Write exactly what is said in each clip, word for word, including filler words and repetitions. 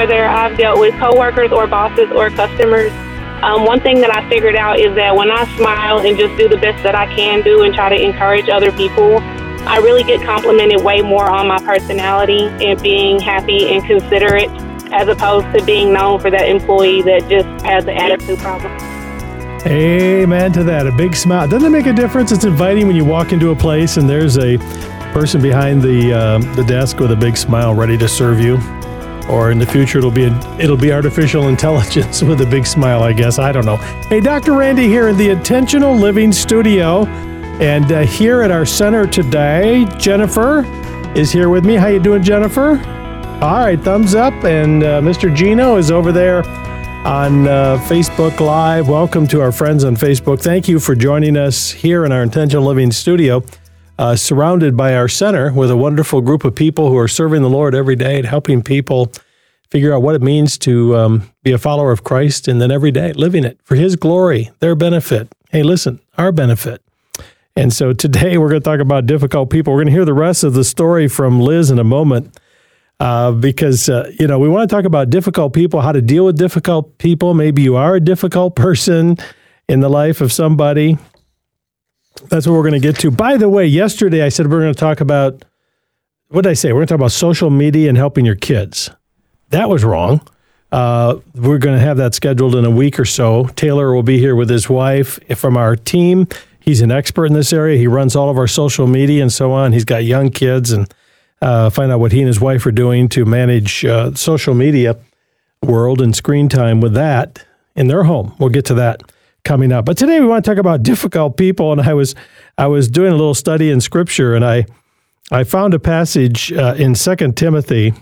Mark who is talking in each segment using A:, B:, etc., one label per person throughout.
A: whether I've dealt with coworkers or bosses or customers, um, one thing that I figured out is that when I smile and just do the best that I can do and try to encourage other people, I really get complimented way more on my personality and being happy and considerate, as opposed to being known for that employee that just has an attitude problem.
B: Amen to that. A big smile. Doesn't it make a difference? It's inviting when you walk into a place and there's a person behind the uh, the desk with a big smile ready to serve you. Or in the future, it'll be a, it'll be artificial intelligence with a big smile, I guess. I don't know. Hey, Doctor Randy here in the Intentional Living Studio. And uh, here at our center today, Jennifer is here with me. How you doing, Jennifer? All right, thumbs up. And uh, Mister Gino is over there on uh, Facebook Live. Welcome to our friends on Facebook. Thank you for joining us here in our Intentional Living Studio, uh, surrounded by our center with a wonderful group of people who are serving the Lord every day and helping people figure out what it means to um, be a follower of Christ, and then every day living it for His glory, their benefit. Hey, listen, our benefit. And so today we're going to talk about difficult people. We're going to hear the rest of the story from Liz in a moment. Uh, because, uh, you know, we want to talk about difficult people, how to deal with difficult people. Maybe you are a difficult person in the life of somebody. That's what we're going to get to. By the way, yesterday I said we're going to talk about, what did I say? We're going to talk about social media and helping your kids. That was wrong. Uh, we're going to have that scheduled in a week or so. Taylor will be here with his wife from our team. He's an expert in this area. He runs all of our social media and so on. He's got young kids, and Uh, find out what he and his wife are doing to manage uh, social media world and screen time with that in their home. We'll get to that coming up. But today we want to talk about difficult people. And I was I was doing a little study in Scripture, and I I found a passage uh, in Second Timothy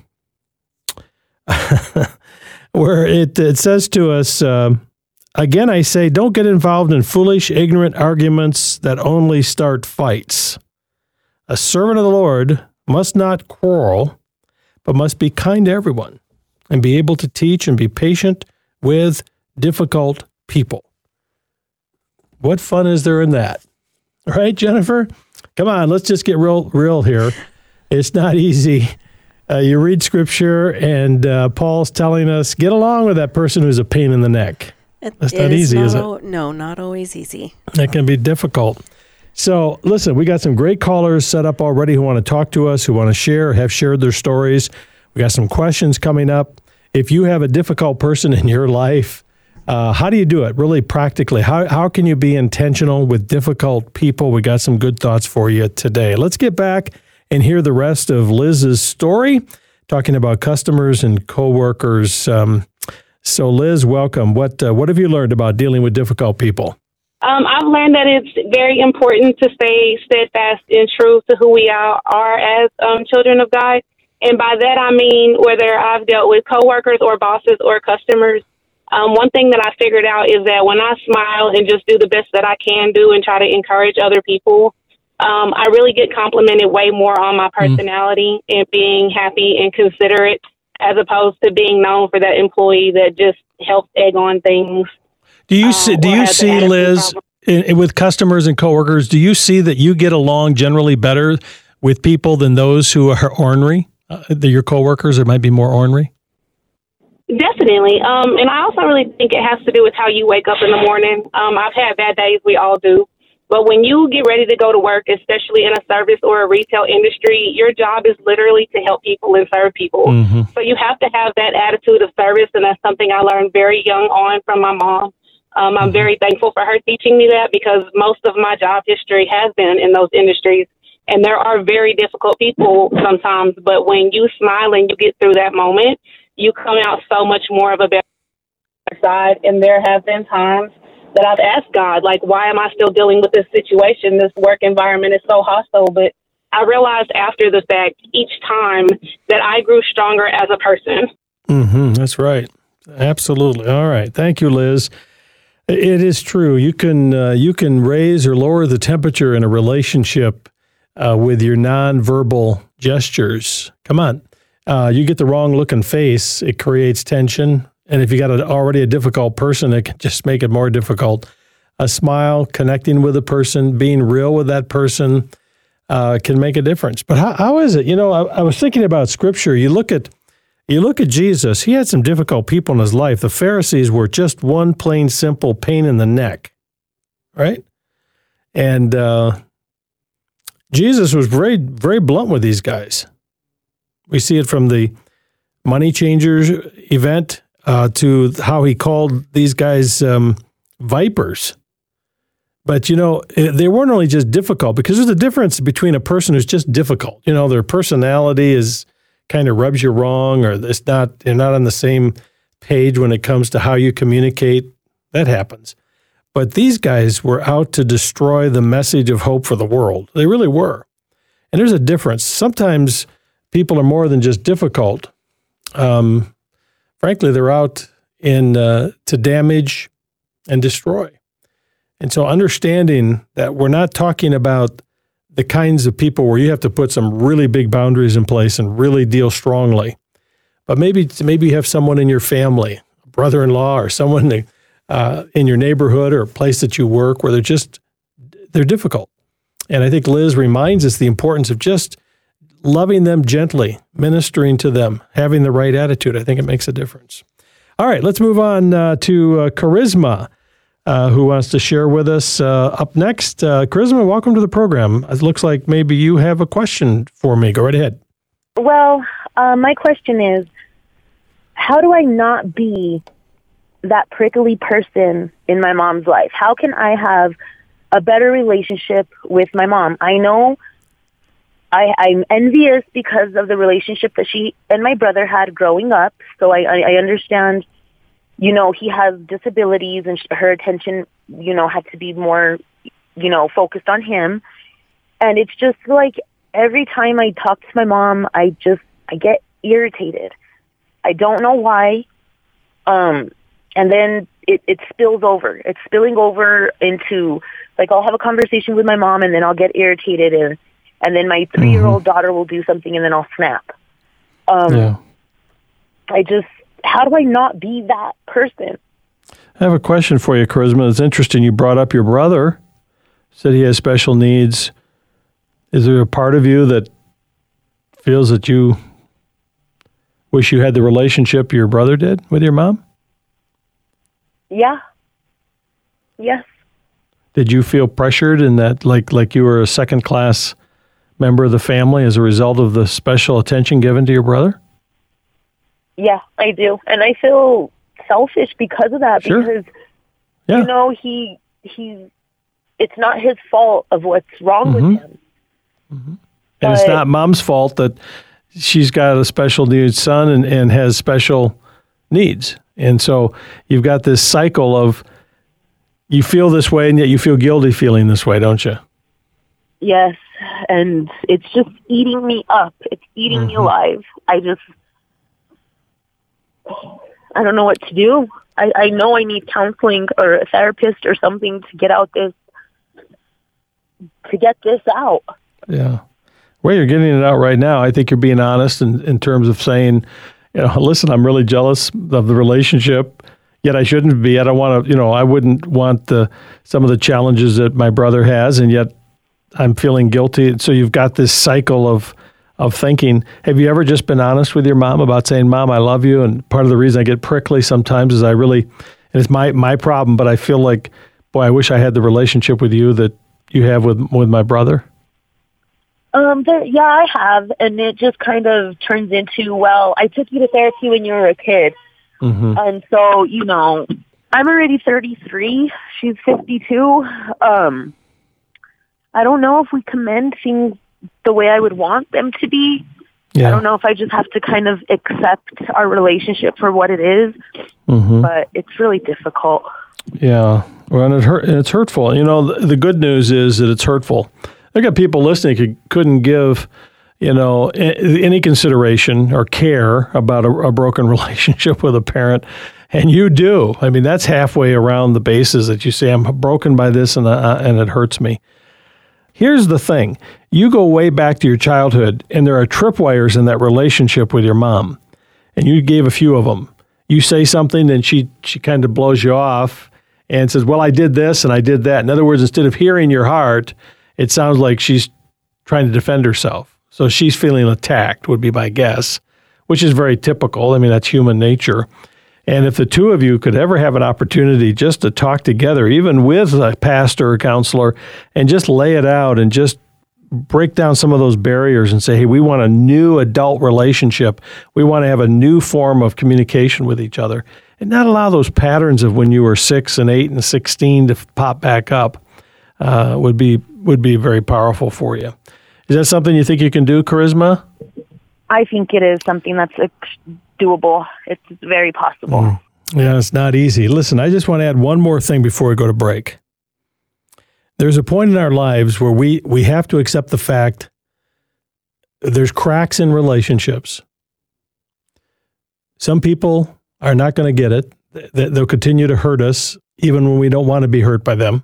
B: where it it says to us, uh, again I say, don't get involved in foolish, ignorant arguments that only start fights. A servant of the Lord must not quarrel, but must be kind to everyone and be able to teach and be patient with difficult people. What fun is there in that? All right, Jennifer? Come on, let's just get real real here. It's not easy. Uh, you read Scripture, and uh, Paul's telling us, get along with that person who's a pain in the neck.
C: It
B: That's not easy,
C: not
B: is it?
C: Al- no, not always easy.
B: That can be difficult. So, listen, we got some great callers set up already who want to talk to us, who want to share, have shared their stories. We got some questions coming up. If you have a difficult person in your life, uh, how do you do it really practically? How how can you be intentional with difficult people? We got some good thoughts for you today. Let's get back and hear the rest of Liz's story, talking about customers and coworkers. Um, so, Liz, welcome. What uh, what have you learned about dealing with difficult people?
A: Um, I've learned that it's very important to stay steadfast and true to who we are, are as um, children of God. And by that, I mean, whether I've dealt with coworkers or bosses or customers, um, one thing that I figured out is that when I smile and just do the best that I can do and try to encourage other people, um, I really get complimented way more on my personality mm. and being happy and considerate, as opposed to being known for that employee that just helps egg on things.
B: Do you see, do you see, Liz, in, in, with customers and coworkers, do you see that you get along generally better with people than those who are ornery? Uh, your coworkers that might be more ornery?
A: Definitely. Um, and I also really think it has to do with how you wake up in the morning. Um, I've had bad days. We all do. But when you get ready to go to work, especially in a service or a retail industry, your job is literally to help people and serve people. Mm-hmm. So you have to have that attitude of service. And that's something I learned very young on from my mom. Um, I'm very thankful for her teaching me that, because most of my job history has been in those industries. And there are very difficult people sometimes. But when you smile and you get through that moment, you come out so much more of a better side. And there have been times that I've asked God, like, why am I still dealing with this situation? This work environment is so hostile. But I realized after the fact, each time, that I grew stronger as a person.
B: Mm-hmm. That's right. Absolutely. All right. Thank you, Liz. It is true. You can uh, you can raise or lower the temperature in a relationship uh, with your nonverbal gestures. Come on. Uh, you get the wrong looking face, it creates tension. And if you got a, already a difficult person, it can just make it more difficult. A smile, connecting with a person, being real with that person uh, can make a difference. But how, how is it? You know, I, I was thinking about Scripture. You look at You look at Jesus, he had some difficult people in his life. The Pharisees were just one plain simple pain in the neck, right? And uh, Jesus was very, very blunt with these guys. We see it from the money changers event uh, to how he called these guys um, vipers. But, you know, they weren't only just difficult, because there's a difference between a person who's just difficult. You know, their personality is kind of rubs you wrong, or it's not, they're not on the same page when it comes to how you communicate. That happens. But these guys were out to destroy the message of hope for the world. They really were. And there's a difference. Sometimes people are more than just difficult. Um, frankly, they're out in uh, to damage and destroy. And so understanding that we're not talking about the kinds of people where you have to put some really big boundaries in place and really deal strongly. But maybe maybe you have someone in your family, a brother-in-law or someone uh, in your neighborhood or a place that you work where they're just, they're difficult. And I think Liz reminds us the importance of just loving them gently, ministering to them, having the right attitude. I think it makes a difference. All right, let's move on uh, to uh, Charisma. Uh, who wants to share with us uh, up next. Uh, Charisma, welcome to the program. It looks like maybe you have a question for me. Go right ahead.
D: Well, uh, my question is, how do I not be that prickly person in my mom's life? How can I have a better relationship with my mom? I know I, I'm envious because of the relationship that she and my brother had growing up, so I, I, I understand. You know, he has disabilities and her attention, you know, had to be more, you know, focused on him. And it's just like every time I talk to my mom, I just, I get irritated. I don't know why. Um, and then it, it spills over. It's spilling over into, like, I'll have a conversation with my mom and then I'll get irritated. And, and then my three-year-old mm-hmm. daughter will do something and then I'll snap. Um, yeah. I just... How do I not be that person?
B: I have a question for you, Charisma. It's interesting. You brought up your brother, said he has special needs. Is there a part of you that feels that you wish you had the relationship your brother did with your mom?
D: Yeah. Yes.
B: Did you feel pressured in that, like like you were a second-class member of the family as a result of the special attention given to your brother?
D: Yeah, I do. And I feel selfish because of that, sure. because, yeah. you know, he, he, it's not his fault of what's wrong mm-hmm. with him.
B: Mm-hmm. And it's not mom's fault that she's got a special needs son and, and has special needs. And so you've got this cycle of you feel this way and yet you feel guilty feeling this way, don't you?
D: Yes. And it's just eating me up. It's eating mm-hmm. me alive. I just... I don't know what to do. I, I know I need counseling or a therapist or something to get out this, to get this out.
B: Yeah. Well, you're getting it out right now. I think you're being honest in, in terms of saying, you know, listen, I'm really jealous of the relationship, yet I shouldn't be. I don't want to, you know, I wouldn't want the some of the challenges that my brother has, and yet I'm feeling guilty. So you've got this cycle of of thinking. Have you ever just been honest with your mom about saying, Mom, I love you, and part of the reason I get prickly sometimes is I really, and it's my, my problem, but I feel like, boy, I wish I had the relationship with you that you have with with my brother?
D: Um, there, yeah, I have, and it just kind of turns into, well, I took you to therapy when you were a kid, mm-hmm. and so, you know, I'm already thirty-three, she's fifty-two, um, I don't know if we commend things the way I would want them to be. Yeah. I don't know if I just have to kind of accept our relationship for what it is, mm-hmm. but it's really difficult.
B: Yeah, well, and it hurt, and it's hurtful. You know, the, the good news is that it's hurtful. I got people listening who couldn't give, you know, any consideration or care about a, a broken relationship with a parent, and you do. I mean, that's halfway around the bases that you say, I'm broken by this and uh, and it hurts me. Here's the thing. You go way back to your childhood, and there are tripwires in that relationship with your mom, and you gave a few of them. You say something, and she, she kind of blows you off and says, well, I did this and I did that. In other words, instead of hearing your heart, it sounds like she's trying to defend herself. So she's feeling attacked, would be my guess, which is very typical. I mean, that's human nature. And if the two of you could ever have an opportunity just to talk together, even with a pastor or counselor, and just lay it out and just break down some of those barriers and say, hey, we want a new adult relationship. We want to have a new form of communication with each other, and not allow those patterns of when you were six and eight and sixteen to pop back up uh, would be would be very powerful for you. Is that something you think you can do, Charisma?
D: I think it is something that's doable. It's very possible.
B: Mm. Yeah, it's not easy. Listen, I just want to add one more thing before we go to break. There's a point in our lives where we, we have to accept the fact there's cracks in relationships. Some people are not going to get it. They'll continue to hurt us even when we don't want to be hurt by them.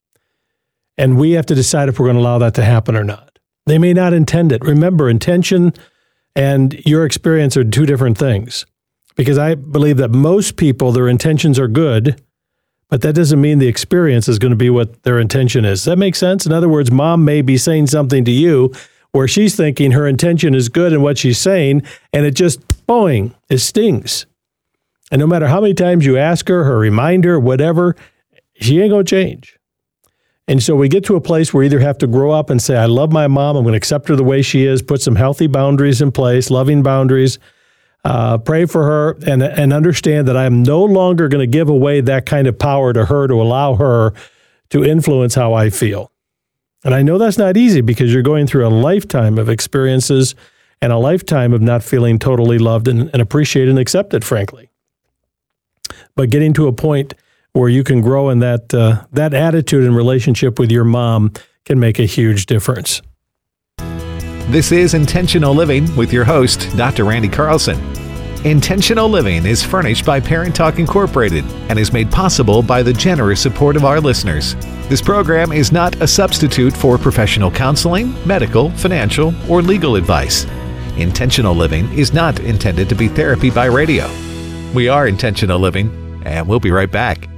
B: And we have to decide if we're going to allow that to happen or not. They may not intend it. Remember, intention and your experience are two different things. Because I believe that most people, their intentions are good, but that doesn't mean the experience is going to be what their intention is. Does that make sense? In other words, mom may be saying something to you where she's thinking her intention is good in what she's saying, and it just, boing, it stings. And no matter how many times you ask her, or remind her, whatever, she ain't going to change. And so we get to a place where we either have to grow up and say, I love my mom, I'm going to accept her the way she is, put some healthy boundaries in place, loving boundaries, Uh, pray for her, and and understand that I am no longer going to give away that kind of power to her to allow her to influence how I feel. And I know that's not easy because you're going through a lifetime of experiences and a lifetime of not feeling totally loved and, and appreciated and accepted, frankly. But getting to a point where you can grow in that uh, that attitude and relationship with your mom can make a huge difference.
E: This is Intentional Living with your host, Doctor Randy Carlson. Intentional Living is furnished by Parent Talk Incorporated and is made possible by the generous support of our listeners. This program is not a substitute for professional counseling, medical, financial, or legal advice. Intentional Living is not intended to be therapy by radio. We are Intentional Living, and we'll be right back.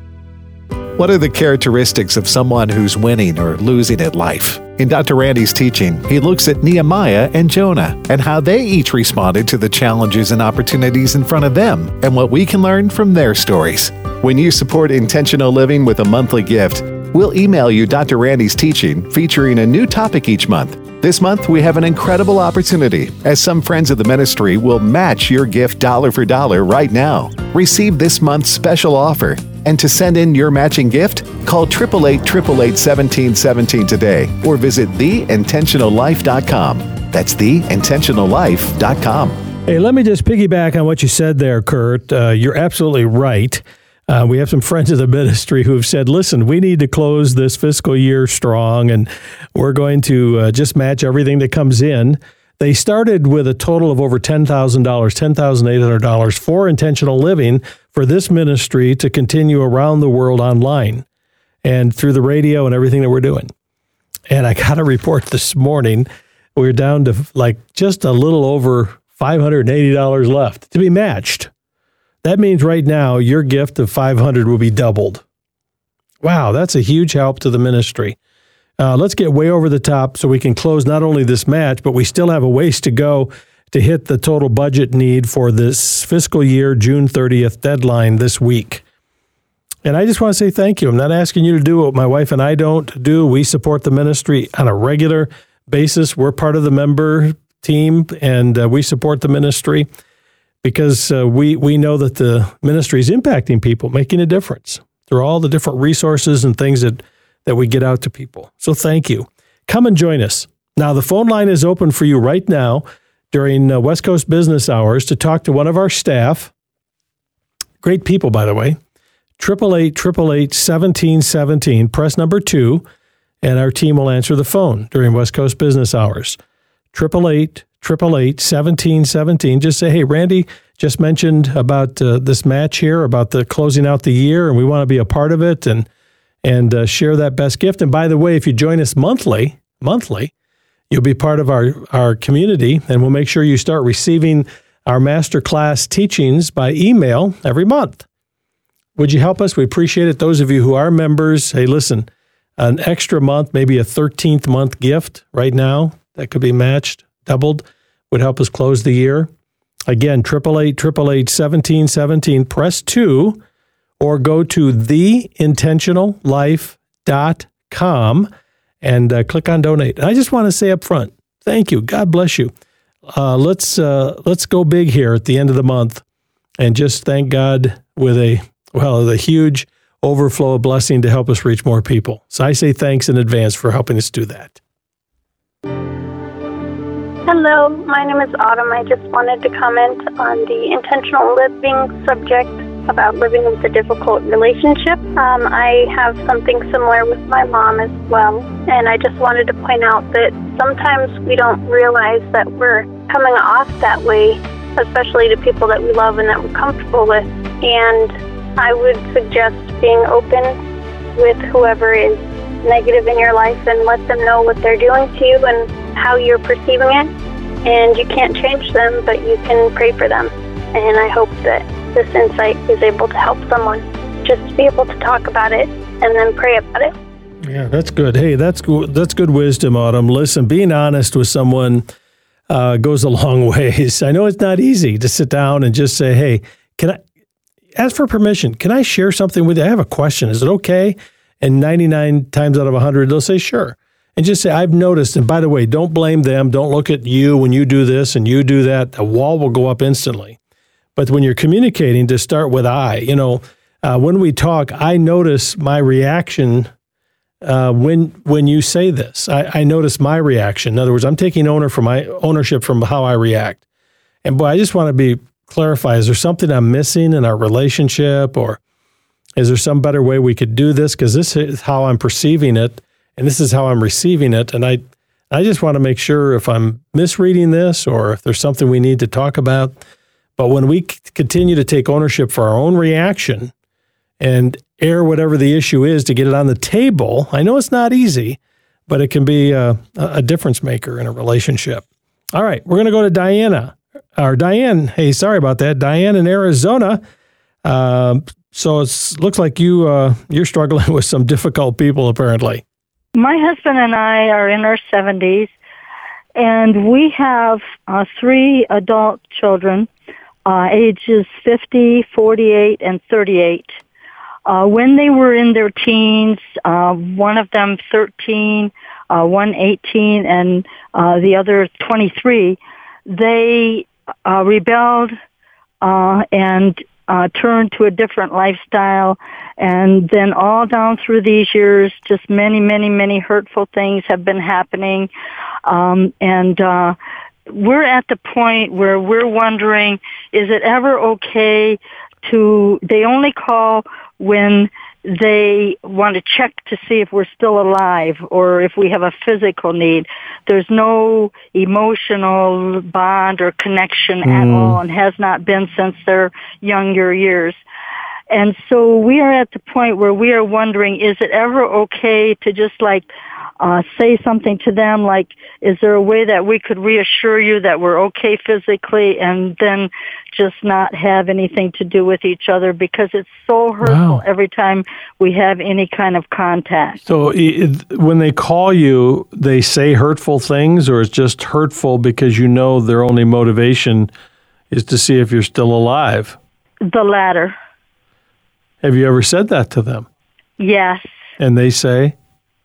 E: What are the characteristics of someone who's winning or losing at life? In Doctor Randy's teaching, he looks at Nehemiah and Jonah and how they each responded to the challenges and opportunities in front of them and what we can learn from their stories. When you support Intentional Living with a monthly gift, we'll email you Doctor Randy's teaching featuring a new topic each month. This month, we have an incredible opportunity as some friends of the ministry will match your gift dollar for dollar right now. Receive this month's special offer. And to send in your matching gift, call eight eight eight, eight eight eight, one seven one seven today or visit the intentional life dot com. That's the intentional life dot com.
B: Hey, let me just piggyback on what you said there, Kurt. Uh, you're absolutely right. Uh, we have some friends of the ministry who have said, listen, we need to close this fiscal year strong, and we're going to uh, just match everything that comes in. They started with a total of over ten thousand dollars, ten thousand eight hundred dollars for Intentional Living for this ministry to continue around the world online and through the radio and everything that we're doing. And I got a report this morning. We're down to like just a little over five hundred eighty dollars left to be matched. That means right now your gift of five hundred dollars will be doubled. Wow, that's a huge help to the ministry. Uh, let's get way over the top so we can close not only this match, but we still have a ways to go to hit the total budget need for this fiscal year, June thirtieth deadline this week. And I just want to say thank you. I'm not asking you to do what my wife and I don't do. We support the ministry on a regular basis. We're part of the member team, and uh, we support the ministry because uh, we, we know that the ministry is impacting people, making a difference through all the different resources and things that that we get out to people. So thank you. Come and join us. Now, the phone line is open for you right now during uh, West Coast business hours to talk to one of our staff. Great people, by the way. eight eight eight, eight eight eight, one seven one seven, press number two, and our team will answer the phone during West Coast business hours. eight eight eight, eight eight eight, one seven one seven. Just say, hey, Randy just mentioned about uh, this match here, about the closing out the year, and we want to be a part of it, and and uh, share that best gift. And by the way, if you join us monthly, monthly, you'll be part of our, our community, and we'll make sure you start receiving our masterclass teachings by email every month. Would you help us? We appreciate it. Those of you who are members, hey, listen, an extra month, maybe a thirteenth month gift right now that could be matched, doubled, would help us close the year. Again, eight eight eight, eight eight eight, one seven one seven, press two, or go to the intentional life dot com and uh, click on donate. And I just want to say up front, thank you. God bless you. Uh, let's uh, let's go big here at the end of the month and just thank God with a, well, a huge overflow of blessing to help us reach more people. So I say thanks in advance for helping us do that.
F: Hello, my name is Autumn. I just wanted to comment on the intentional living subject about living with a difficult relationship. Um, I have something similar with my mom as well, and I just wanted to point out that sometimes we don't realize that we're coming off that way, especially to people that we love and that we're comfortable with. And I would suggest being open with whoever is negative in your life and let them know what they're doing to you and how you're perceiving it. And you can't change them, but you can pray for them. And I hope that this insight is able to help someone just to be able to talk about it and then pray about it.
B: Yeah, that's good. Hey, that's good. That's good wisdom, Autumn. Listen, being honest with someone uh, goes a long ways. I know it's not easy to sit down and just say, hey, can I ask for permission? Can I share something with you? I have a question. Is it okay? And ninety-nine times out of one hundred, they'll say, sure. And just say, I've noticed, and by the way, don't blame them. Don't look at you when you do this and you do that. A wall will go up instantly. But when you're communicating, to start with I. You know, uh, when we talk, I notice my reaction uh, when when you say this. I, I notice my reaction. In other words, I'm taking owner for my ownership from how I react. And boy, I just want to be clarify, is there something I'm missing in our relationship, or is there some better way we could do this? Because this is how I'm perceiving it. And this is how I'm receiving it. And I I just want to make sure if I'm misreading this or if there's something we need to talk about. But when we c- continue to take ownership for our own reaction and air whatever the issue is to get it on the table, I know it's not easy, but it can be a, a difference maker in a relationship. All right, we're going to go to Diana. Or Diane, hey, sorry about that. Diane in Arizona. Um, so it looks like you, uh, you're struggling with some difficult people, apparently.
G: My husband and I are in our seventies, and we have uh, three adult children, uh, ages fifty, forty-eight, and thirty-eight. Uh, when they were in their teens, uh, one of them thirteen, uh, one eighteen, and uh, the other twenty-three, they uh, rebelled uh, and Uh, turned to a different lifestyle, and then all down through these years, just many, many, many hurtful things have been happening, um, and uh, we're at the point where we're wondering, is it ever okay to, they only call when they want to check to see if we're still alive or if we have a physical need. There's no emotional bond or connection mm. at all, and has not been since their younger years. And so we are at the point where we are wondering, is it ever okay to just like uh, say something to them, like, is there a way that we could reassure you that we're okay physically, and then just not have anything to do with each other, because it's so hurtful wow. every time we have any kind of contact.
B: So it, when they call you, they say hurtful things, or it's just hurtful because you know their only motivation is to see if you're still alive?
G: The latter.
B: Have you ever said that to them?
G: Yes.
B: And they say?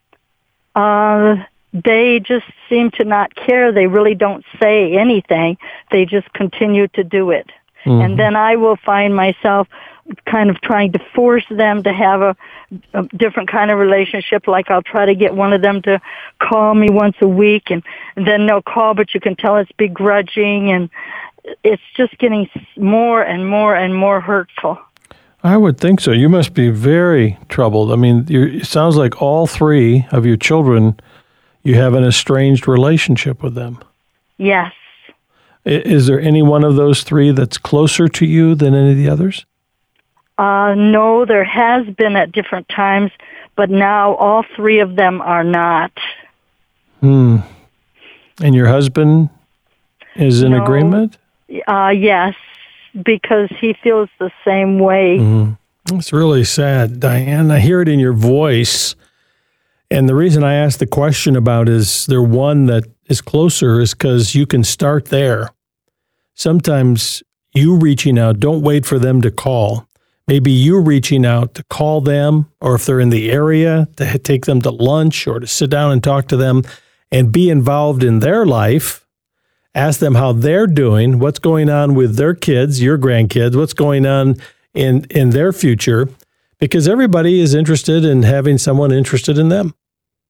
G: Uh, they just seem to not care. They really don't say anything. They just continue to do it. Mm-hmm. And then I will find myself kind of trying to force them to have a, a different kind of relationship. Like I'll try to get one of them to call me once a week, and, and then they'll call, but you can tell it's begrudging, and it's just getting more and more and more hurtful.
B: I would think so. You must be very troubled. I mean, you're, it sounds like all three of your children, you have an estranged relationship with them.
G: Yes.
B: Is there any one of those three that's closer to you than any of the others?
G: Uh, no, there has been at different times, but now all three of them are not.
B: Hmm. And your husband is in
G: no.
B: agreement?
G: Uh, yes. Because he feels the same way.
B: Mm-hmm. It's really sad, Diane. I hear it in your voice. And the reason I asked the question about is there one that is closer is because you can start there. sometimes you reaching out, don't wait for them to call. Maybe you reaching out to call them, or if they're in the area, to take them to lunch or to sit down and talk to them and be involved in their life. Ask them how they're doing, what's going on with their kids, your grandkids, what's going on in, in their future, because everybody is interested in having someone interested in them.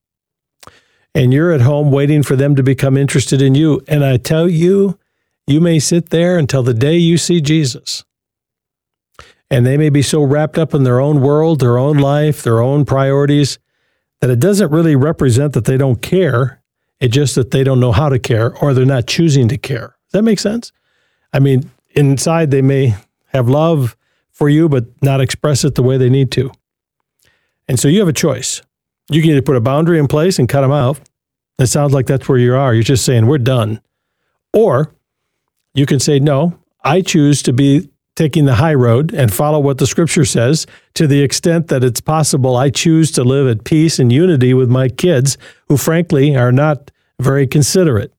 B: And you're at home waiting for them to become interested in you. And I tell you, you may sit there until the day you see Jesus. And they may be so wrapped up in their own world, their own life, their own priorities, that it doesn't really represent that they don't care. It's just that they don't know how to care, or they're not choosing to care. Does that make sense? I mean, inside they may have love for you, but not express it the way they need to. And so you have a choice. You can either put a boundary in place and cut them out. It sounds like that's where you are. You're just saying, we're done. Or you can say, no, I choose to be taking the high road and follow what the scripture says to the extent that it's possible. I choose to live at peace and unity with my kids, who frankly are not very considerate.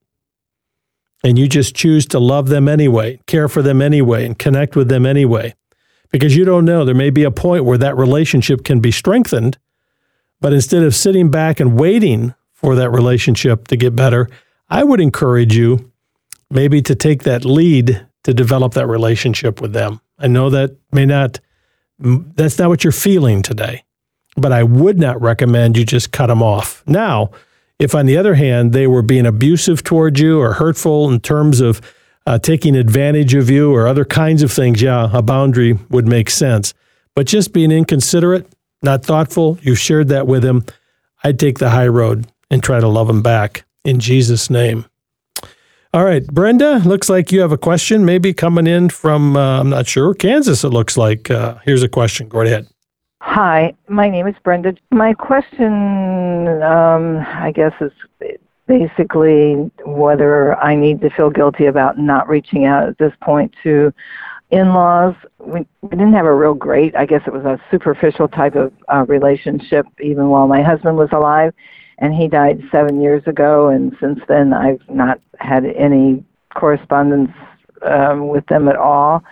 B: And you just choose to love them anyway, care for them anyway, and connect with them anyway. Because you don't know, there may be a point where that relationship can be strengthened, but instead of sitting back and waiting for that relationship to get better, I would encourage you maybe to take that lead to develop that relationship with them. I know that may not, that's not what you're feeling today, but I would not recommend you just cut them off. Now, if on the other hand, they were being abusive towards you or hurtful in terms of uh, taking advantage of you or other kinds of things, yeah, a boundary would make sense. But just being inconsiderate, not thoughtful, you shared that with him, I'd take the high road and try to love him back in Jesus' name. All right, Brenda, looks like you have a question maybe coming in from, uh, I'm not sure, Kansas, it looks like. Uh, here's a question. Go right ahead.
H: Hi, my name is Brenda. My question, um, I guess, is basically whether I need to feel guilty about not reaching out at this point to in-laws. We, we didn't have a real great, I guess it was a superficial type of uh, relationship even while my husband was alive. And he died seven years ago, and since then I've not had any correspondence um, with them at all.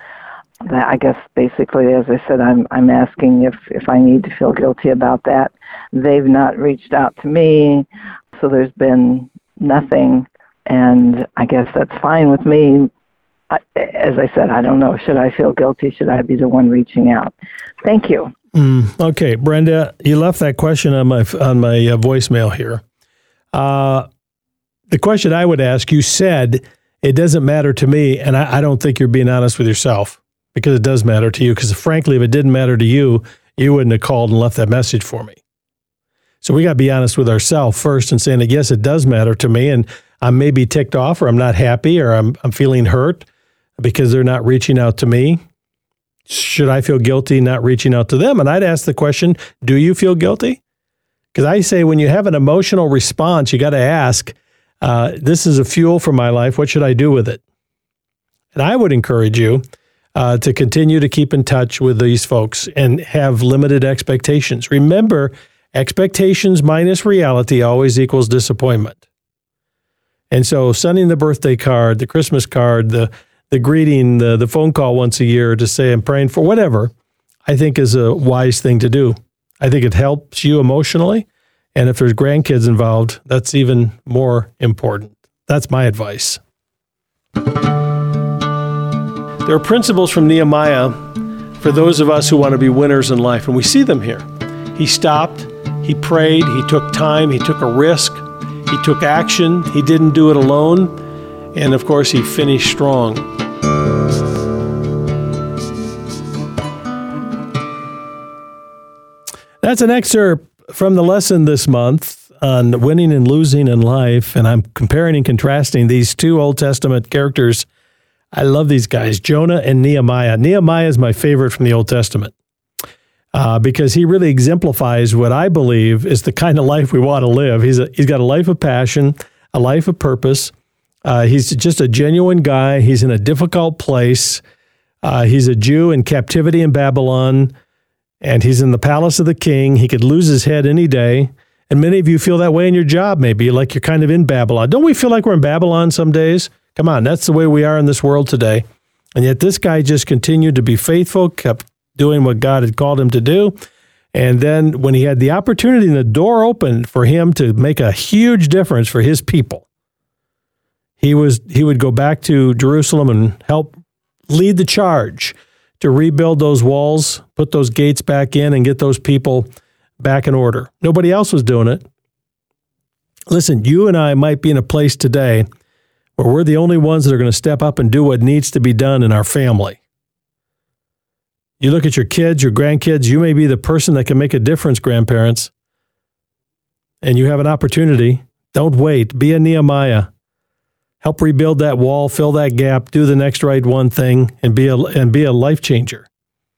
H: I guess basically, as I said, I'm I'm asking if, if I need to feel guilty about that. They've not reached out to me, so there's been nothing, and I guess that's fine with me. I, as I said, I don't know. Should I feel guilty? Should I be the one reaching out? Thank you.
B: Mm, okay, Brenda, you left that question on my on my uh, voicemail here. Uh, the question I would ask, you said it doesn't matter to me, and I, I don't think you're being honest with yourself, because it does matter to you. Because frankly, if it didn't matter to you, you wouldn't have called and left that message for me. So we got to be honest with ourselves first and saying that, yes, it does matter to me, and I'm maybe ticked off, or I'm not happy, or I'm I'm feeling hurt because they're not reaching out to me. Should I feel guilty not reaching out to them? And I'd ask the question, do you feel guilty? Because I say when you have an emotional response, you got to ask, uh, this is a fuel for my life. What should I do with it? And I would encourage you uh, to continue to keep in touch with these folks and have limited expectations. Remember, expectations minus reality always equals disappointment. And so sending the birthday card, the Christmas card, the the greeting, the, the phone call once a year to say I'm praying for whatever, I think is a wise thing to do. I think it helps you emotionally. And if there's grandkids involved, that's even more important. That's my advice. There are principles from Nehemiah for those of us who want to be winners in life, and we see them here. He stopped, he prayed, he took time, he took a risk, he took action, he didn't do it alone, and of course he finished strong. That's an excerpt from the lesson this month on winning and losing in life, and I'm comparing and contrasting these two Old Testament characters. I love these guys, Jonah and Nehemiah. Nehemiah is my favorite from the Old Testament uh, because he really exemplifies what I believe is the kind of life we want to live. He's a, he's got a life of passion, a life of purpose. Uh, he's just a genuine guy. He's in a difficult place. Uh, he's a Jew in captivity in Babylon, and he's in the palace of the king. He could lose his head any day. And many of you feel that way in your job, maybe, like you're kind of in Babylon. Don't we feel like we're in Babylon some days? Come on, that's the way we are in this world today. And yet this guy just continued to be faithful, kept doing what God had called him to do. And then when he had the opportunity and the door opened for him to make a huge difference for his people, he was he would go back to Jerusalem and help lead the charge to rebuild those walls, put those gates back in, and get those people back in order. Nobody else was doing it. Listen, you and I might be in a place today where we're the only ones that are going to step up and do what needs to be done in our family. You look at your kids, your grandkids, you may be the person that can make a difference, grandparents. And you have an opportunity. Don't wait. Be a Nehemiah. Help rebuild that wall, fill that gap, do the next right one thing, and be a, and be a life changer.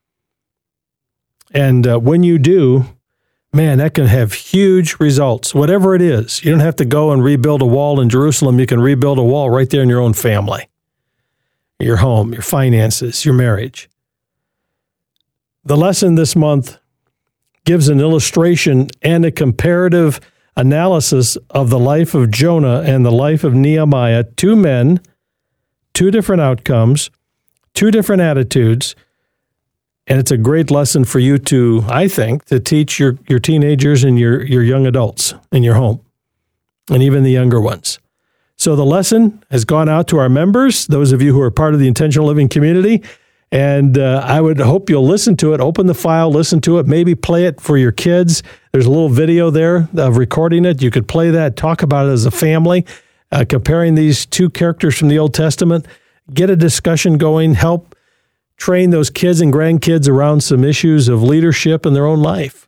B: And uh, when you do, man, that can have huge results, whatever it is. You don't have to go and rebuild a wall in Jerusalem. You can rebuild a wall right there in your own family, your home, your finances, your marriage. The lesson this month gives an illustration and a comparative analysis of the life of Jonah and the life of Nehemiah. Two men, two different outcomes, two different attitudes. And it's a great lesson for you to, I think, to teach your, your teenagers and your, your young adults in your home, and even the younger ones. So the lesson has gone out to our members, those of you who are part of the Intentional Living community. And uh, I would hope you'll listen to it, open the file, listen to it, maybe play it for your kids. There's a little video there of recording it. You could play that, talk about it as a family, uh, comparing these two characters from the Old Testament, get a discussion going, help train those kids and grandkids around some issues of leadership in their own life.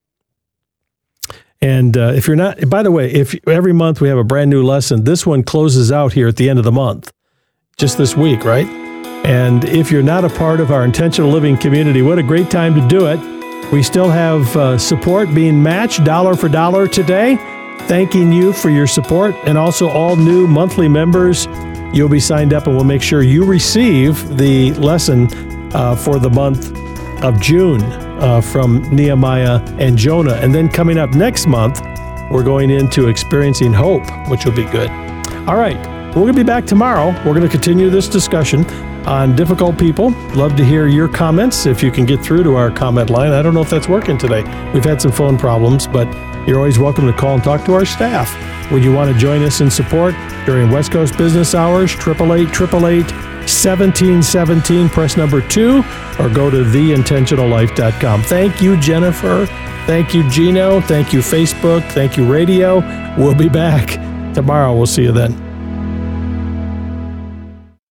B: And uh, if you're not, by the way, if every month we have a brand new lesson, this one closes out here at the end of the month, just this week, right? And if you're not a part of our Intentional Living community, what a great time to do it. We still have uh, support being matched dollar for dollar today. Thanking you for your support, and also all new monthly members. You'll be signed up, and we'll make sure you receive the lesson uh, for the month of June uh, from Nehemiah and Jonah. And then coming up next month, we're going into Experiencing Hope, which will be good. All right, we're going to be back tomorrow. We're going to continue this discussion on difficult people. Love to hear your comments if you can get through to our comment line. I don't know if that's working today. We've had some phone problems, but you're always welcome to call and talk to our staff. Would you want to join us in support during West Coast business hours? eight eight eight, eight eight eight, one seven one seven, press number two, or go to the intentional life dot com. Thank you, Jennifer. Thank you, Gino. Thank you, Facebook. Thank you, radio. We'll be back tomorrow. We'll see you then.